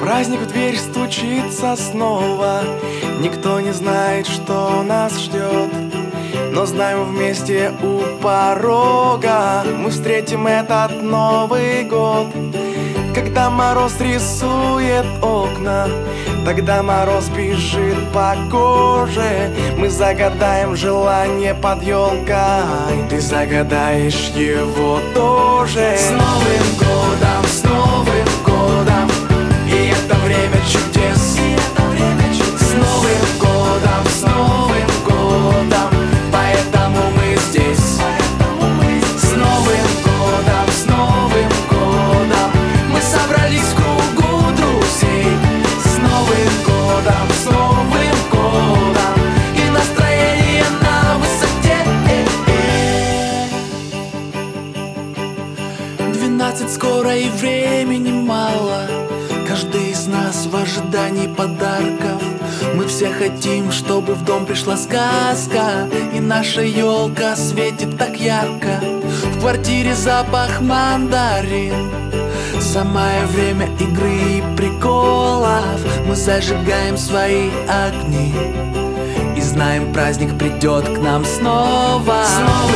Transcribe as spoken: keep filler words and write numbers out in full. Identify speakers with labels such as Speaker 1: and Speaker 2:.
Speaker 1: Праздник в дверь стучится снова. Никто не знает, что нас ждет, но знаем, вместе у порога мы встретим этот Новый год. Когда мороз рисует окна, тогда мороз бежит по коже. Мы загадаем желание под елкой, ты загадаешь его тоже. С Новым годом, с Новым годом, и это время чудес, и это время чудес. С Новым годом, с Новым годом, поэтому мы здесь, поэтому мы здесь. С Новым годом, с Новым годом, мы собрались в кругу друзей. С Новым годом, с Новым годом, и настроение на высоте. Двенадцать скоро и времени мало. Каждый из нас в ожидании подарков. Мы все хотим, чтобы в дом пришла сказка, и наша елка светит так ярко. В квартире запах мандарин. Самое время игры и приколов. Мы зажигаем свои огни и знаем, праздник придет к нам снова. Снова